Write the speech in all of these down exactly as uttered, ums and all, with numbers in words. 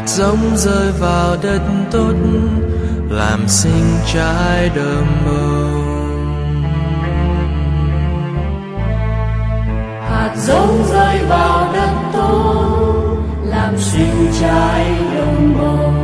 giống rơi vào đất tốt, làm sinh trái đơm bông. Hạt giống rơi vào đất tốt, làm sinh trái đơm bông.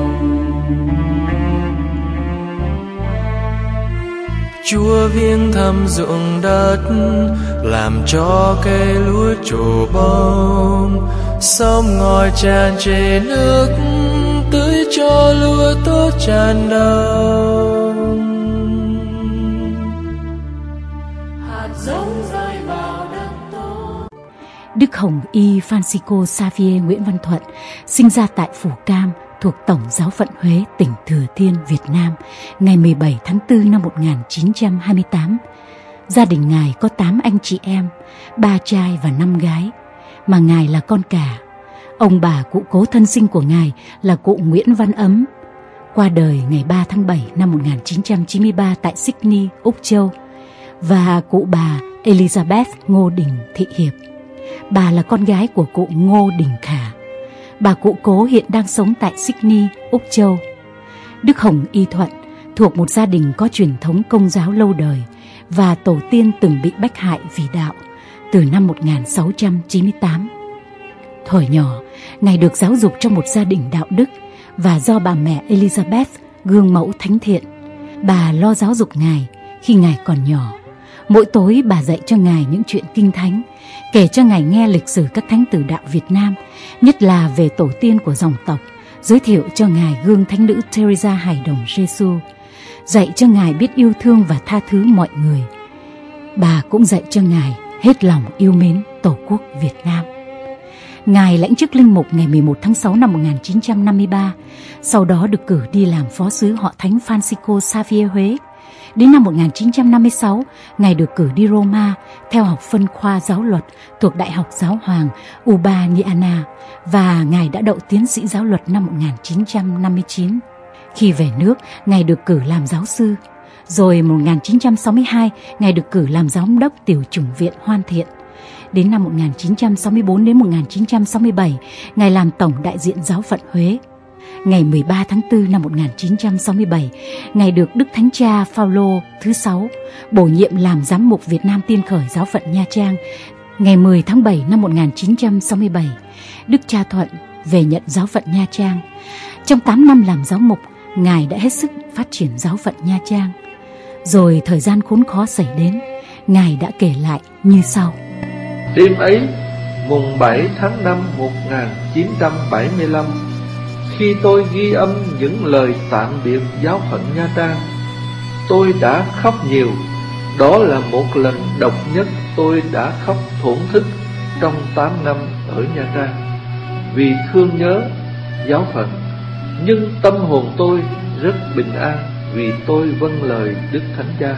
Chúa viếng thăm ruộng đất, làm cho cây lúa trổ bông. Sông ngòi tràn trề nước, tưới cho lúa tốt tràn đồng. Hạt giống rơi vào đất tốt. Đức Hồng Y Francisco Xavier Nguyễn Văn Thuận sinh ra tại Phù Cam thuộc Tổng Giáo phận Huế, tỉnh Thừa Thiên, Việt Nam, ngày mười bảy tháng tư năm một nghìn chín trăm hai mươi tám. Gia đình Ngài có tám anh chị em, ba trai và năm gái, mà Ngài là con cả. Ông bà cụ cố thân sinh của Ngài là cụ Nguyễn Văn Ấm, qua đời ngày ba tháng bảy năm một nghìn chín trăm chín mươi ba tại Sydney, Úc Châu, và cụ bà Elizabeth Ngô Đình Thị Hiệp. Bà là con gái của cụ Ngô Đình Khả. Bà cụ cố hiện đang sống tại Sydney, Úc Châu. Đức Hồng Y Thuận thuộc một gia đình có truyền thống Công giáo lâu đời và tổ tiên từng bị bách hại vì đạo từ năm một nghìn sáu trăm chín mươi tám. Thuở nhỏ, Ngài được giáo dục trong một gia đình đạo đức và do bà mẹ Elizabeth gương mẫu thánh thiện. Bà lo giáo dục Ngài khi Ngài còn nhỏ. Mỗi tối bà dạy cho Ngài những chuyện kinh thánh, kể cho Ngài nghe lịch sử các thánh tử đạo Việt Nam, nhất là về tổ tiên của dòng tộc, giới thiệu cho Ngài gương thánh nữ Teresa Hài Đồng Giêsu, dạy cho Ngài biết yêu thương và tha thứ mọi người. Bà cũng dạy cho Ngài hết lòng yêu mến Tổ quốc Việt Nam. Ngài lãnh chức linh mục ngày mười một tháng sáu năm một nghìn chín trăm năm mươi ba, sau đó được cử đi làm phó sứ họ Thánh Francisco Xavier Huế. Đến năm một nghìn chín trăm năm mươi sáu, Ngài được cử đi Roma theo học phân khoa giáo luật thuộc Đại học Giáo hoàng Urbaniana, và Ngài đã đậu tiến sĩ giáo luật năm một nghìn chín trăm năm mươi chín. Khi về nước, Ngài được cử làm giáo sư. Rồi một nghìn chín trăm sáu mươi hai, Ngài được cử làm giám đốc tiểu chủng viện Hoan Thiện. Đến năm một nghìn chín trăm sáu mươi tư đến một nghìn chín trăm sáu mươi bảy, Ngài làm tổng đại diện giáo phận Huế. Ngày mười ba tháng tư năm một nghìn chín trăm sáu mươi bảy, Ngài được Đức Thánh Cha Phaolô thứ sáu bổ nhiệm làm giám mục Việt Nam Tiên Khởi giáo phận Nha Trang. Ngày mười tháng bảy năm một nghìn chín trăm sáu mươi bảy, Đức Cha Thuận về nhận giáo phận Nha Trang. Trong tám năm làm giáo mục, Ngài đã hết sức phát triển giáo phận Nha Trang. Rồi thời gian khốn khó xảy đến, Ngài đã kể lại như sau. Đêm ấy, mùng bảy tháng năm một nghìn chín trăm bảy mươi lăm, khi tôi ghi âm những lời tạm biệt giáo phận Nha Trang, tôi đã khóc nhiều. Đó là một lần độc nhất tôi đã khóc thổn thức trong tám năm ở Nha Trang, vì thương nhớ giáo phận. Nhưng tâm hồn tôi rất bình an vì tôi vâng lời Đức Thánh Cha.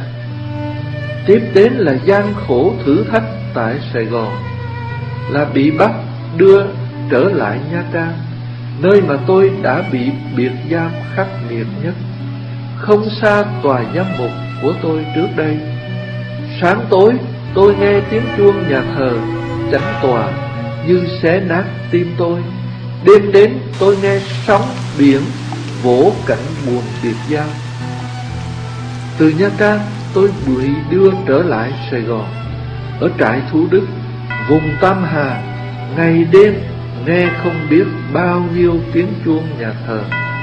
Tiếp đến là gian khổ thử thách tại Sài Gòn, là bị bắt đưa trở lại Nha Trang, nơi mà tôi đã bị biệt giam khắc nghiệt nhất, không xa tòa giám mục của tôi trước đây. Sáng tối tôi nghe tiếng chuông nhà thờ chánh tòa như xé nát tim tôi. Đêm đến tôi nghe sóng biển vỗ cảnh buồn biệt giam. Từ Nha Trang tôi bị đưa trở lại Sài Gòn. Ở trại Thủ Đức, vùng Tam Hà, ngày đêm nghe không biết bao nhiêu tiếng chuông nhà thờ.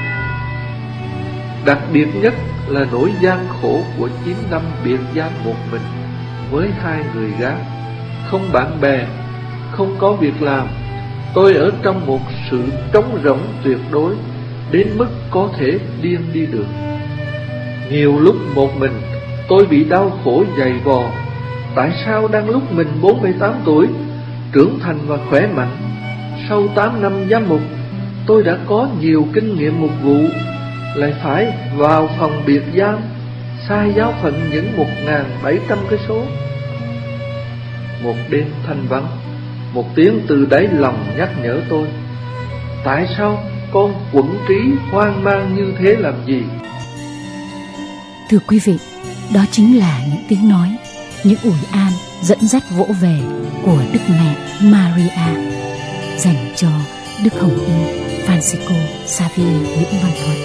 Đặc biệt nhất là nỗi gian khổ của chín năm biệt giam một mình với hai người gái, không bạn bè, không có việc làm. Tôi ở trong một sự trống rỗng tuyệt đối, đến mức có thể điên đi được. Nhiều lúc một mình tôi bị đau khổ dày vò. Tại sao đang lúc mình bốn mươi tám tuổi, trưởng thành và khỏe mạnh, sau tám năm giám mục, tôi đã có nhiều kinh nghiệm mục vụ, lại phải vào phòng biệt giam, xa giáo phận những một nghìn bảy trăm cây số. Một đêm thanh vắng, một tiếng từ đáy lòng nhắc nhở tôi: tại sao con quẫn trí hoang mang như thế làm gì? Thưa quý vị, đó chính là những tiếng nói, những ủi an dẫn dắt vỗ về của Đức Mẹ Maria dành cho Đức Hồng Y Francisco Xavier Nguyễn Văn Thuận.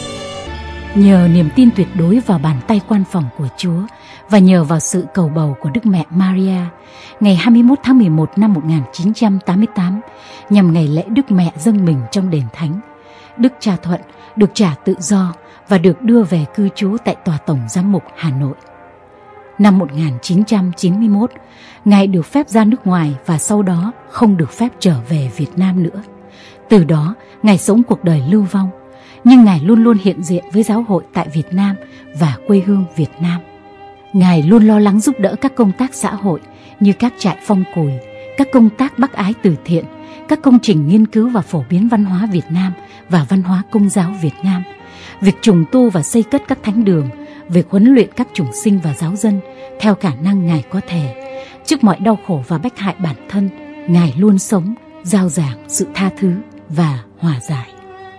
Nhờ niềm tin tuyệt đối vào bàn tay quan phòng của Chúa và nhờ vào sự cầu bầu của Đức Mẹ Maria, ngày hai mươi mốt tháng mười một năm một nghìn chín trăm tám mươi tám, nhằm ngày lễ Đức Mẹ dâng mình trong đền thánh, Đức cha Thuận được trả tự do và được đưa về cư trú tại Tòa Tổng Giám mục Hà Nội. Năm một nghìn chín trăm chín mươi mốt, Ngài được phép ra nước ngoài và sau đó không được phép trở về Việt Nam nữa. Từ đó, Ngài sống cuộc đời lưu vong, nhưng Ngài luôn luôn hiện diện với giáo hội tại Việt Nam và quê hương Việt Nam. Ngài luôn lo lắng giúp đỡ các công tác xã hội như các trại phong cùi, các công tác bác ái từ thiện, các công trình nghiên cứu và phổ biến văn hóa Việt Nam và văn hóa Công giáo Việt Nam, việc trùng tu và xây cất các thánh đường, việc huấn luyện các chủng sinh và giáo dân theo khả năng Ngài có thể. Trước mọi đau khổ và bách hại bản thân, Ngài luôn sống, rao giảng sự tha thứ và hòa giải.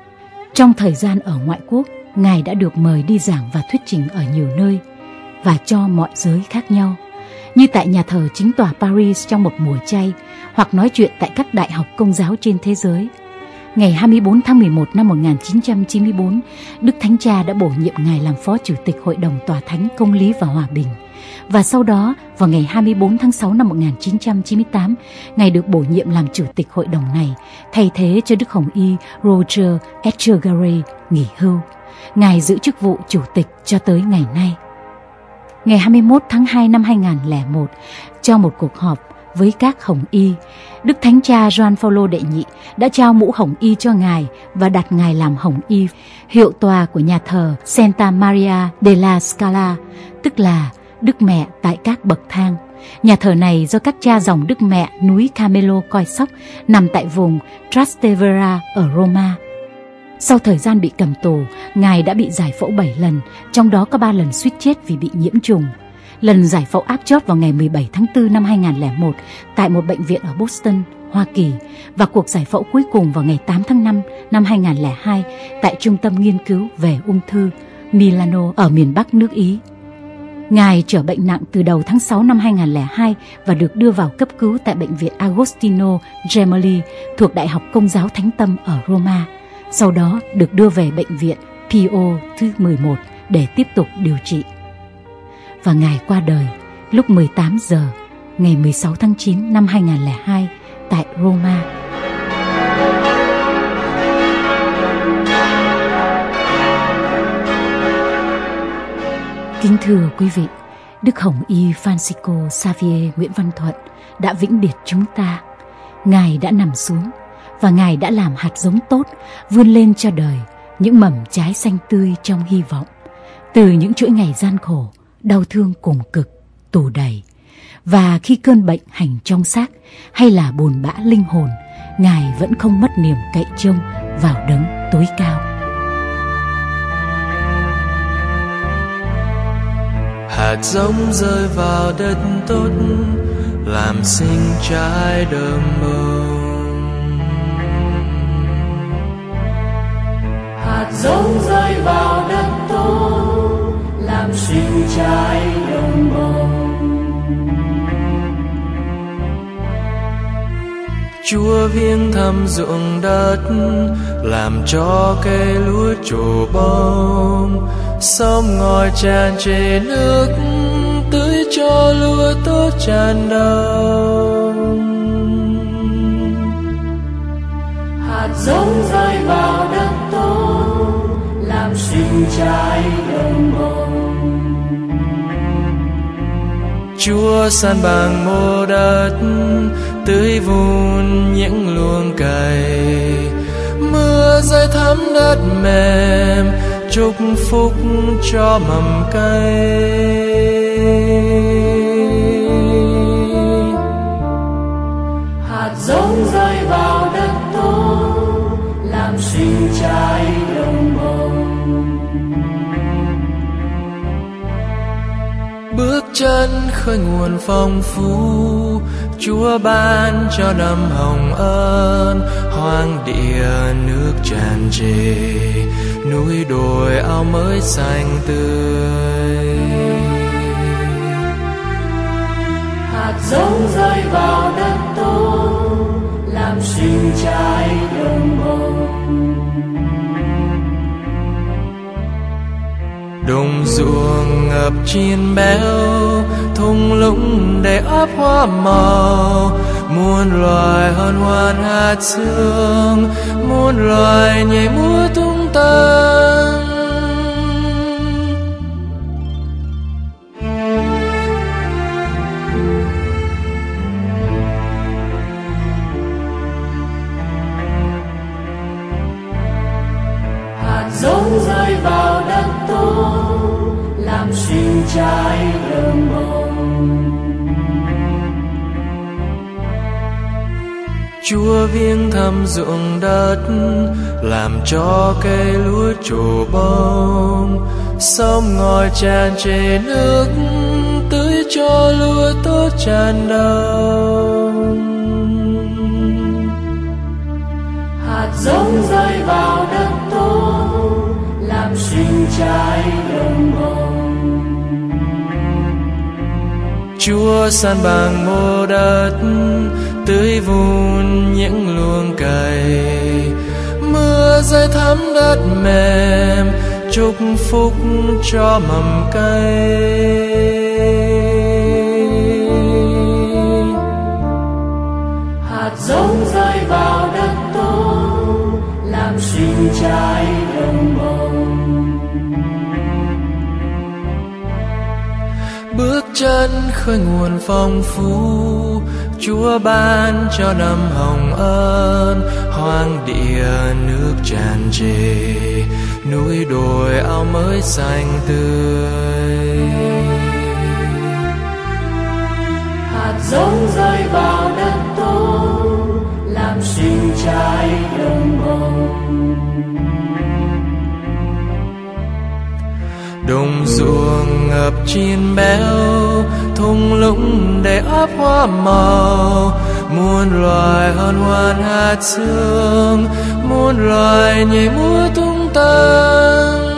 Trong thời gian ở ngoại quốc, Ngài đã được mời đi giảng và thuyết trình ở nhiều nơi và cho mọi giới khác nhau, như tại nhà thờ chính tòa Paris trong một mùa chay, hoặc nói chuyện tại các đại học Công giáo trên thế giới. Ngày hai mươi bốn tháng mười một năm một nghìn chín trăm chín mươi bốn, Đức Thánh Cha đã bổ nhiệm Ngài làm Phó Chủ tịch Hội đồng Tòa Thánh Công lý và Hòa bình. Và sau đó, vào ngày hai mươi bốn tháng sáu năm một nghìn chín trăm chín mươi tám, Ngài được bổ nhiệm làm Chủ tịch Hội đồng này, thay thế cho Đức Hồng Y Roger Etchegaray nghỉ hưu. Ngài giữ chức vụ Chủ tịch cho tới ngày nay. Ngày hai mươi mốt tháng hai năm hai nghìn lẻ một, trong một cuộc họp với các Hồng Y, Đức Thánh Cha Gioan Phaolô đệ nhị đã trao mũ Hồng Y cho Ngài và đặt Ngài làm Hồng Y, hiệu tòa của nhà thờ Santa Maria della Scala, tức là Đức Mẹ tại các bậc thang. Nhà thờ này do các cha dòng Đức Mẹ núi Carmelo coi sóc, nằm tại vùng Trastevere ở Roma. Sau thời gian bị cầm tù, Ngài đã bị giải phẫu bảy lần, trong đó có ba lần suýt chết vì bị nhiễm trùng. Lần giải phẫu áp chót vào ngày mười bảy tháng tư năm hai nghìn lẻ một tại một bệnh viện ở Boston, Hoa Kỳ, và cuộc giải phẫu cuối cùng vào ngày tám tháng năm năm hai nghìn lẻ hai tại Trung tâm Nghiên cứu về ung thư Milano ở miền Bắc nước Ý. Ngài trở bệnh nặng từ đầu tháng sáu năm hai nghìn lẻ hai và được đưa vào cấp cứu tại bệnh viện Agostino Gemelli thuộc Đại học Công giáo Thánh Tâm ở Roma. Sau đó được đưa về bệnh viện Pio thứ mười một để tiếp tục điều trị. Và Ngài qua đời lúc mười tám giờ ngày mười sáu tháng chín năm hai nghìn lẻ hai tại Roma. Kính thưa quý vị, Đức Hồng Y Francisco Xavier Nguyễn Văn Thuận đã vĩnh biệt chúng ta. Ngài đã nằm xuống và Ngài đã làm hạt giống tốt vươn lên cho đời những mầm trái xanh tươi trong hy vọng. Từ những chuỗi ngày gian khổ, đau thương cùng cực, tù đầy, và khi cơn bệnh hành trong xác hay là buồn bã linh hồn, Ngài vẫn không mất niềm cậy trông vào đấng tối cao. Hạt giống rơi vào đất tốt, làm sinh trái đơm bông. Hạt giống rơi vào đất tốt, làm sinh trái đơm bông. Chúa viếng thăm ruộng đất, làm cho cây lúa trổ bông. Sông ngòi tràn trề nước, tưới cho lúa tốt tràn đồng. Hạt giống rơi vào đất tốt, làm sinh trái đơm bông. Chúa san bằng mô đất, tưới vun những luống cày. Mưa rơi thấm đất mềm, chúc phúc cho mầm cây. Hạt giống rơi vào đất tốt, làm sinh trái đơm bông. Bước chân khơi nguồn phong phú, Chúa ban cho năm hồng ân. Hoang địa nước tràn trề, núi đồi ao mới xanh tươi. Hạt giống rơi vào đất tốt, làm sinh trái đơm bông. Đồng ruộng ngập chín béo, thung lũng đầy ắp hoa màu, muôn loài hân hoan hát sương, muôn loài nhảy múa tung tăng. Hạt giống rơi vào đất tốt, làm sinh trái thơm bông. Chúa viếng thăm ruộng đất, làm cho cây lúa trổ bông. Sông ngòi tràn trề nước, tưới cho lúa tốt tràn đồng. Hạt giống rơi vào đất tốt, làm sinh trái thơm bông. Chúa san bằng mô đất, tưới vun những luống cày. Mưa rơi thấm đất mềm, chúc phúc cho mầm cây. Hạt giống rơi vào đất tốt, làm sinh trái thơm bông. Bước chân khơi nguồn phong phú, Chúa ban cho năm hồng ân. Hoang địa nước tràn trề, núi đồi ao mới xanh tươi. Hạt giống rơi vào đất tốt, làm sinh trái thơm bông. Đồng ruộng ngập chín béo, thung lũng đầy ắp hoa màu, muôn loài hân hoan hát sương, muôn loài nhảy múa tung tăng.